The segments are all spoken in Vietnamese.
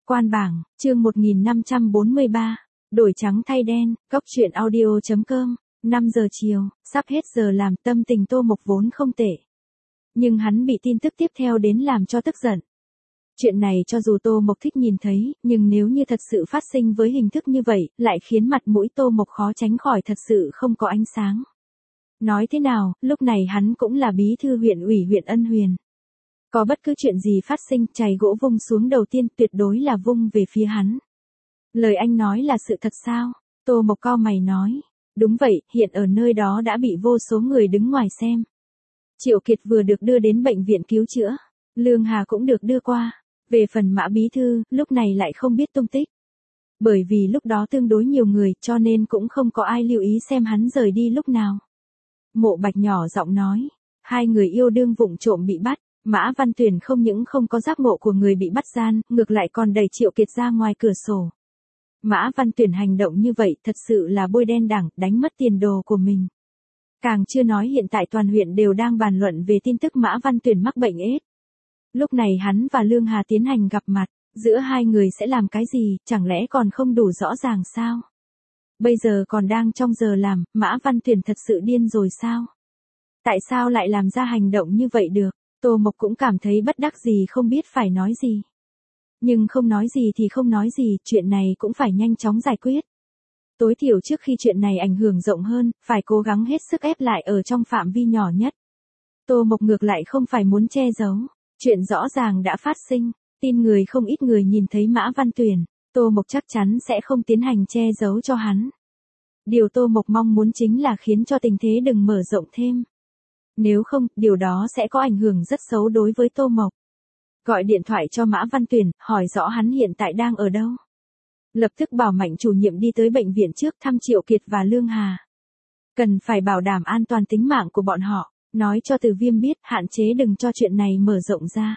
Quan bảng, chương 1543, đổi trắng thay đen, Cốc truyện audio.com, 5 giờ chiều, sắp hết giờ làm, tâm tình Tô Mộc vốn không tệ. Nhưng hắn bị tin tức tiếp theo đến làm cho tức giận. Chuyện này cho dù Tô Mộc thích nhìn thấy, nhưng nếu như thật sự phát sinh với hình thức như vậy, lại khiến mặt mũi Tô Mộc khó tránh khỏi thật sự không có ánh sáng. Nói thế nào, lúc này hắn cũng là bí thư huyện ủy huyện Ân Huyền. Có bất cứ chuyện gì phát sinh, chày gỗ vung xuống đầu tiên tuyệt đối là vung về phía hắn. Lời anh nói là sự thật sao? Tô Mộc cau mày nói. Đúng vậy, hiện ở nơi đó đã bị vô số người đứng ngoài xem. Triệu Kiệt vừa được đưa đến bệnh viện cứu chữa. Lương Hà cũng được đưa qua. Về phần Mã bí thư, lúc này lại không biết tung tích. Bởi vì lúc đó tương đối nhiều người, cho nên cũng không có ai lưu ý xem hắn rời đi lúc nào. Mộ Bạch nhỏ giọng nói. Hai người yêu đương vụng trộm bị bắt. Mã Văn Tuyển không những không có giác ngộ của người bị bắt gian, ngược lại còn đẩy Triệu Kiệt ra ngoài cửa sổ. Mã Văn Tuyển hành động như vậy thật sự là bôi đen đảng, đánh mất tiền đồ của mình. Càng chưa nói hiện tại toàn huyện đều đang bàn luận về tin tức Mã Văn Tuyển mắc bệnh AIDS. Lúc này hắn và Lương Hà tiến hành gặp mặt, giữa hai người sẽ làm cái gì, chẳng lẽ còn không đủ rõ ràng sao? Bây giờ còn đang trong giờ làm, Mã Văn Tuyển thật sự điên rồi sao? Tại sao lại làm ra hành động như vậy được? Tô Mộc cũng cảm thấy bất đắc gì không biết phải nói gì. Nhưng không nói gì thì không nói gì, chuyện này cũng phải nhanh chóng giải quyết. Tối thiểu trước khi chuyện này ảnh hưởng rộng hơn, phải cố gắng hết sức ép lại ở trong phạm vi nhỏ nhất. Tô Mộc ngược lại không phải muốn che giấu. Chuyện rõ ràng đã phát sinh, tin người không ít người nhìn thấy Mã Văn Tuyển, Tô Mộc chắc chắn sẽ không tiến hành che giấu cho hắn. Điều Tô Mộc mong muốn chính là khiến cho tình thế đừng mở rộng thêm. Nếu không, điều đó sẽ có ảnh hưởng rất xấu đối với Tô Mộc. Gọi điện thoại cho Mã Văn Tuyển, hỏi rõ hắn hiện tại đang ở đâu. Lập tức bảo Mạnh chủ nhiệm đi tới bệnh viện trước thăm Triệu Kiệt và Lương Hà. Cần phải bảo đảm an toàn tính mạng của bọn họ, nói cho Từ Viêm biết hạn chế đừng cho chuyện này mở rộng ra.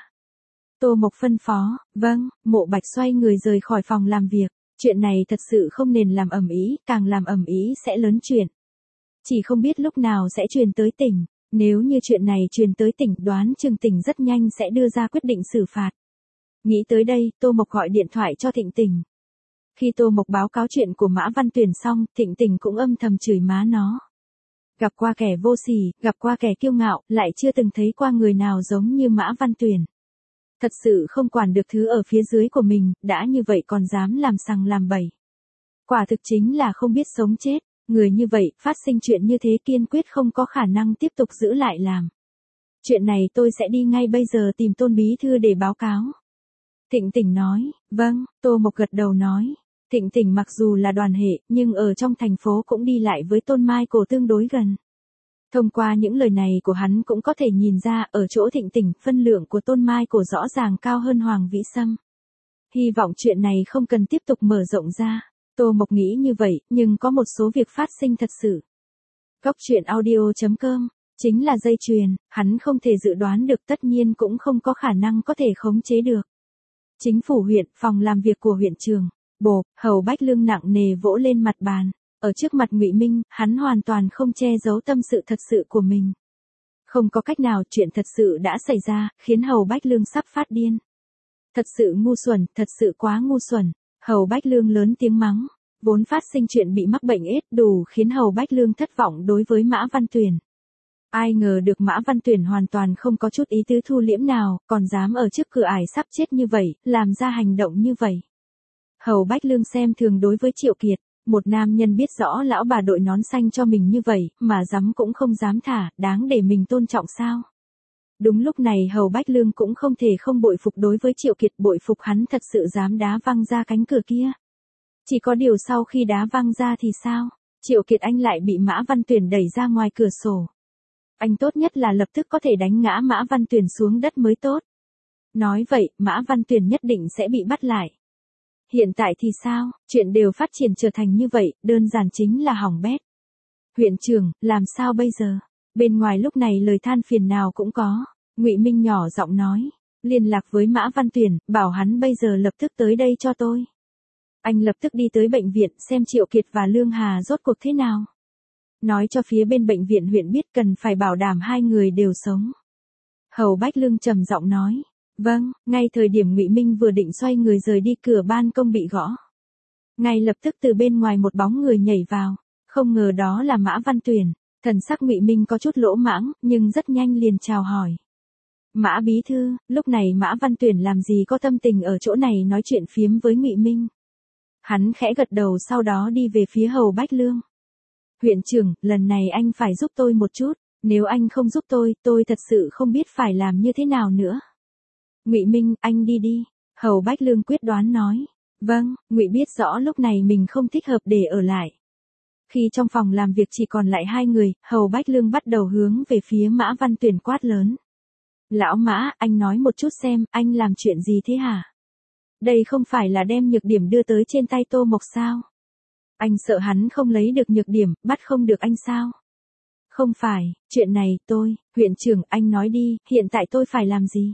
Tô Mộc phân phó, vâng, Mộ Bạch xoay người rời khỏi phòng làm việc. Chuyện này thật sự không nên làm ầm ĩ, càng làm ầm ĩ sẽ lớn chuyện. Chỉ không biết lúc nào sẽ truyền tới tỉnh. Nếu như chuyện này truyền tới tỉnh, đoán chừng tỉnh rất nhanh sẽ đưa ra quyết định xử phạt. Nghĩ tới đây, Tô Mộc gọi điện thoại cho Thịnh Tình. Khi Tô Mộc báo cáo chuyện của Mã Văn Tuyển xong, Thịnh Tình cũng âm thầm chửi má nó. Gặp qua kẻ vô sỉ, gặp qua kẻ kiêu ngạo, lại chưa từng thấy qua người nào giống như Mã Văn Tuyển. Thật sự không quản được thứ ở phía dưới của mình, đã như vậy còn dám làm sằng làm bậy. Quả thực chính là không biết sống chết. Người như vậy, phát sinh chuyện như thế kiên quyết không có khả năng tiếp tục giữ lại làm. Chuyện này tôi sẽ đi ngay bây giờ tìm Tôn bí thư để báo cáo. Thịnh Tình nói, vâng, Tô Mộc gật đầu nói. Thịnh Tình mặc dù là đoàn hệ, nhưng ở trong thành phố cũng đi lại với Tôn Mai Cổ tương đối gần. Thông qua những lời này của hắn cũng có thể nhìn ra, ở chỗ Thịnh Tình, phân lượng của Tôn Mai Cổ rõ ràng cao hơn Hoàng Vĩ Sâm. Hy vọng chuyện này không cần tiếp tục mở rộng ra. Tô Mộc nghĩ như vậy, nhưng có một số việc phát sinh thật sự. Cốc truyện audio.com, chính là dây chuyền, hắn không thể dự đoán được, tất nhiên cũng không có khả năng có thể khống chế được. Chính phủ huyện, phòng làm việc của huyện trường, bộp, Hầu Bách Lương nặng nề vỗ lên mặt bàn. Ở trước mặt Ngụy Minh, hắn hoàn toàn không che giấu tâm sự thật sự của mình. Không có cách nào, chuyện thật sự đã xảy ra, khiến Hầu Bách Lương sắp phát điên. Thật sự ngu xuẩn, thật sự quá ngu xuẩn. Hầu Bách Lương lớn tiếng mắng, vốn phát sinh chuyện bị mắc bệnh AIDS đủ khiến Hầu Bách Lương thất vọng đối với Mã Văn Tuyển. Ai ngờ được Mã Văn Tuyển hoàn toàn không có chút ý tứ thu liễm nào, còn dám ở trước cửa ải sắp chết như vậy, làm ra hành động như vậy. Hầu Bách Lương xem thường đối với Triệu Kiệt, một nam nhân biết rõ lão bà đội nón xanh cho mình như vậy, mà dám cũng không dám thả, đáng để mình tôn trọng sao? Đúng lúc này Hầu Bách Lương cũng không thể không bội phục đối với Triệu Kiệt, bội phục hắn thật sự dám đá văng ra cánh cửa kia. Chỉ có điều sau khi đá văng ra thì sao? Triệu Kiệt anh lại bị Mã Văn Tuyển đẩy ra ngoài cửa sổ. Anh tốt nhất là lập tức có thể đánh ngã Mã Văn Tuyển xuống đất mới tốt. Nói vậy, Mã Văn Tuyển nhất định sẽ bị bắt lại. Hiện tại thì sao? Chuyện đều phát triển trở thành như vậy, đơn giản chính là hỏng bét. Huyện trưởng, làm sao bây giờ? Bên ngoài lúc này lời than phiền nào cũng có. Ngụy Minh nhỏ giọng nói, liên lạc với Mã Văn Tuyển, bảo hắn bây giờ lập tức tới đây cho tôi. Anh lập tức đi tới bệnh viện xem Triệu Kiệt và Lương Hà rốt cuộc thế nào. Nói cho phía bên bệnh viện huyện biết cần phải bảo đảm hai người đều sống. Hầu Bách Lương trầm giọng nói, Vâng, ngay thời điểm Ngụy Minh vừa định xoay người rời đi, cửa ban công bị gõ. Ngay lập tức từ bên ngoài một bóng người nhảy vào, không ngờ đó là Mã Văn Tuyển. Thần sắc Ngụy Minh có chút lỗ mãng, nhưng rất nhanh liền chào hỏi. Mã bí thư, lúc này Mã Văn Tuyển làm gì có tâm tình ở chỗ này nói chuyện phiếm với Ngụy Minh. Hắn khẽ gật đầu sau đó đi về phía Hầu Bách Lương. Huyện trưởng, lần này anh phải giúp tôi một chút, nếu anh không giúp tôi thật sự không biết phải làm như thế nào nữa. Ngụy Minh, anh đi đi, Hầu Bách Lương quyết đoán nói. Vâng, Ngụy biết rõ lúc này mình không thích hợp để ở lại. Khi trong phòng làm việc chỉ còn lại hai người, Hầu Bách Lương bắt đầu hướng về phía Mã Văn Tuyển quát lớn. Lão Mã, anh nói một chút xem, anh làm chuyện gì thế hả? Đây không phải là đem nhược điểm đưa tới trên tay Tô Mộc sao? Anh sợ hắn không lấy được nhược điểm, bắt không được anh sao? Không phải, chuyện này huyện trưởng, anh nói đi, hiện tại tôi phải làm gì?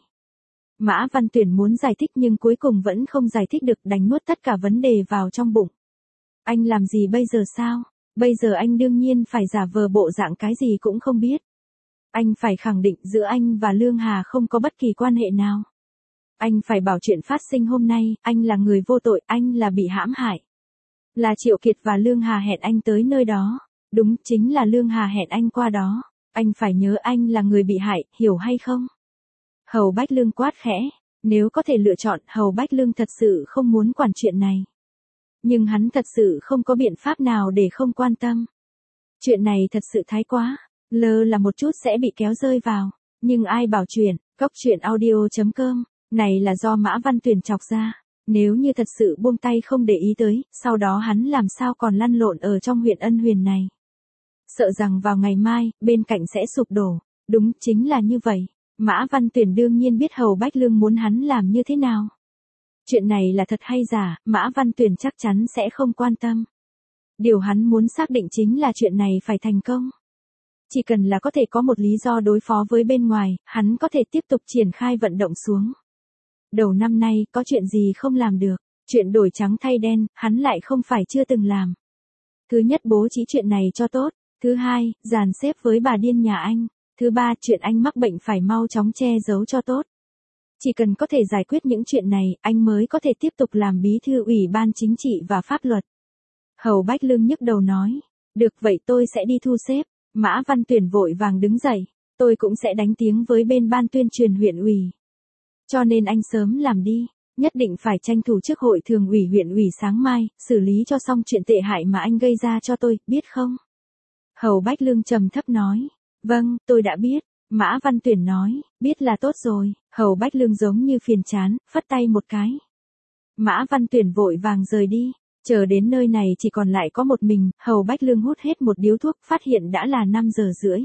Mã Văn Tuyển muốn giải thích nhưng cuối cùng vẫn không giải thích được, đành nuốt tất cả vấn đề vào trong bụng. Anh làm gì bây giờ sao? Bây giờ anh đương nhiên phải giả vờ bộ dạng cái gì cũng không biết. Anh phải khẳng định giữa anh và Lương Hà không có bất kỳ quan hệ nào. Anh phải bảo chuyện phát sinh hôm nay, anh là người vô tội, anh là bị hãm hại. Là Triệu Kiệt và Lương Hà hẹn anh tới nơi đó. Đúng, chính là Lương Hà hẹn anh qua đó. Anh phải nhớ anh là người bị hại, hiểu hay không? Hầu Bách Lương quát khẽ. Nếu có thể lựa chọn, Hầu Bách Lương thật sự không muốn quản chuyện này. Nhưng hắn thật sự không có biện pháp nào để không quan tâm. Chuyện này thật sự thái quá. Lơ là một chút sẽ bị kéo rơi vào. Nhưng ai bảo chuyện audio.com này là do Mã Văn Tuyển chọc ra. Nếu như thật sự buông tay không để ý tới, sau đó hắn làm sao còn lăn lộn ở trong huyện Ân Huyền này. Sợ rằng vào ngày mai, bên cạnh sẽ sụp đổ. Đúng, chính là như vậy. Mã Văn Tuyển đương nhiên biết Hầu Bách Lương muốn hắn làm như thế nào. Chuyện này là thật hay giả, Mã Văn Tuyển chắc chắn sẽ không quan tâm. Điều hắn muốn xác định chính là chuyện này phải thành công. Chỉ cần là có thể có một lý do đối phó với bên ngoài, hắn có thể tiếp tục triển khai vận động xuống. Đầu năm nay, có chuyện gì không làm được, chuyện đổi trắng thay đen, hắn lại không phải chưa từng làm. Thứ nhất, bố trí chuyện này cho tốt. Thứ hai, dàn xếp với bà điên nhà anh. Thứ ba, chuyện anh mắc bệnh phải mau chóng che giấu cho tốt. Chỉ cần có thể giải quyết những chuyện này, anh mới có thể tiếp tục làm bí thư Ủy ban Chính trị và Pháp luật. Hầu Bách Lương nhức đầu nói. Được vậy tôi sẽ đi thu xếp. Mã Văn Tuyển vội vàng đứng dậy. Tôi cũng sẽ đánh tiếng với bên ban tuyên truyền huyện ủy. Cho nên anh sớm làm đi. Nhất định phải tranh thủ trước hội thường ủy huyện ủy sáng mai, xử lý cho xong chuyện tệ hại mà anh gây ra cho tôi, biết không? Hầu Bách Lương trầm thấp nói. Vâng, tôi đã biết. Mã Văn Tuyển nói, biết là tốt rồi. Hầu Bách Lương giống như phiền chán, phất tay một cái. Mã Văn Tuyển vội vàng rời đi. Chờ đến nơi này chỉ còn lại có một mình, Hầu Bách Lương hút hết một điếu thuốc, phát hiện đã là 5 giờ rưỡi.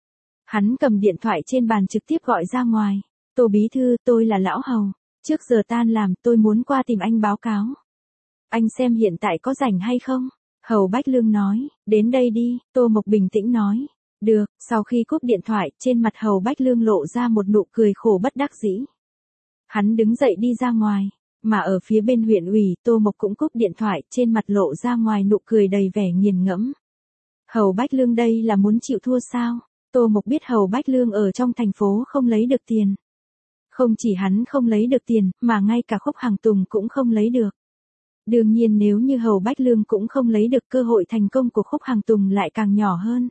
Hắn cầm điện thoại trên bàn trực tiếp gọi ra ngoài. Tô bí thư, tôi là Lão Hầu. Trước giờ tan làm, tôi muốn qua tìm anh báo cáo. Anh xem hiện tại có rảnh hay không? Hầu Bách Lương nói, đến đây đi, Tô Mộc bình tĩnh nói. Được, sau khi cúp điện thoại, trên mặt Hầu Bách Lương lộ ra một nụ cười khổ bất đắc dĩ. Hắn đứng dậy đi ra ngoài, mà ở phía bên huyện ủy, Tô Mộc cũng cúp điện thoại, trên mặt lộ ra ngoài nụ cười đầy vẻ nghiền ngẫm. Hầu Bách Lương đây là muốn chịu thua sao? Tô Mộc biết Hầu Bách Lương ở trong thành phố không lấy được tiền. Không chỉ hắn không lấy được tiền, mà ngay cả Khúc Hàng Tùng cũng không lấy được. Đương nhiên nếu như Hầu Bách Lương cũng không lấy được, cơ hội thành công của Khúc Hàng Tùng lại càng nhỏ hơn.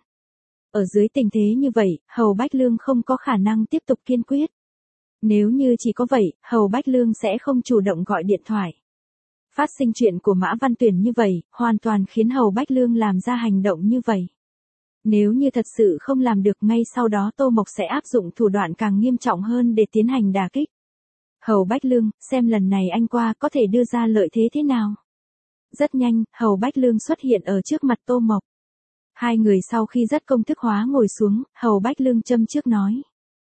Ở dưới tình thế như vậy, Hầu Bách Lương không có khả năng tiếp tục kiên quyết. Nếu như chỉ có vậy, Hầu Bách Lương sẽ không chủ động gọi điện thoại. Phát sinh chuyện của Mã Văn Tuyển như vậy, hoàn toàn khiến Hầu Bách Lương làm ra hành động như vậy. Nếu như thật sự không làm được, ngay sau đó Tô Mộc sẽ áp dụng thủ đoạn càng nghiêm trọng hơn để tiến hành đả kích. Hầu Bách Lương, xem lần này anh qua có thể đưa ra lợi thế thế nào. Rất nhanh, Hầu Bách Lương xuất hiện ở trước mặt Tô Mộc. Hai người sau khi rất công thức hóa ngồi xuống, Hầu Bách Lương châm trước nói.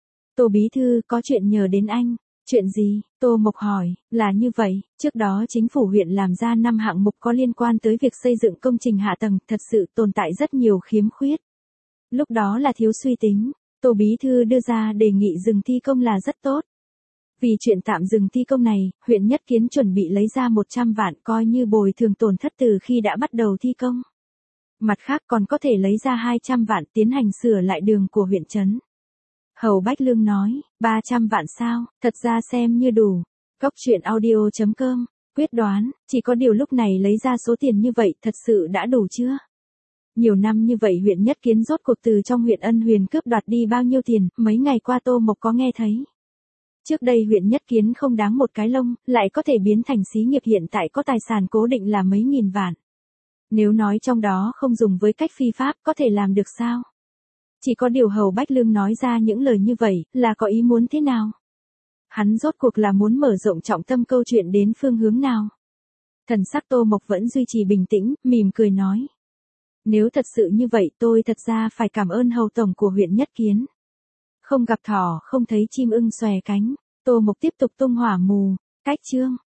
Tô bí thư, có chuyện nhờ đến anh. Chuyện gì? Tô Mộc hỏi. Là như vậy, trước đó chính phủ huyện làm ra 5 hạng mục có liên quan tới việc xây dựng công trình hạ tầng, thật sự tồn tại rất nhiều khiếm khuyết. Lúc đó là thiếu suy tính, Tô bí thư đưa ra đề nghị dừng thi công là rất tốt. Vì chuyện tạm dừng thi công này, huyện Nhất Kiến chuẩn bị lấy ra 100 vạn coi như bồi thường tổn thất từ khi đã bắt đầu thi công. Mặt khác còn có thể lấy ra 200 vạn tiến hành sửa lại đường của huyện trấn. Hầu Bách Lương nói, 300 vạn sao, thật ra xem như đủ. Cóc truyện audio.com, quyết đoán, chỉ có điều lúc này lấy ra số tiền như vậy thật sự đã đủ chưa? Nhiều năm như vậy huyện Nhất Kiến rốt cuộc từ trong huyện Ân Huyền cướp đoạt đi bao nhiêu tiền, mấy ngày qua Tô Mộc có nghe thấy. Trước đây huyện Nhất Kiến không đáng một cái lông, lại có thể biến thành xí nghiệp hiện tại có tài sản cố định là mấy nghìn vạn. Nếu nói trong đó không dùng với cách phi pháp có thể làm được sao? Chỉ có điều Hầu Bách Lương nói ra những lời như vậy là có ý muốn thế nào? Hắn rốt cuộc là muốn mở rộng trọng tâm câu chuyện đến phương hướng nào? Thần sắc Tô Mộc vẫn duy trì bình tĩnh, mỉm cười nói. Nếu thật sự như vậy tôi thật ra phải cảm ơn Hầu Tổng của huyện Nhất Kiến. Không gặp thỏ, không thấy chim ưng xòe cánh, Tô Mộc tiếp tục tung hỏa mù, cách chương.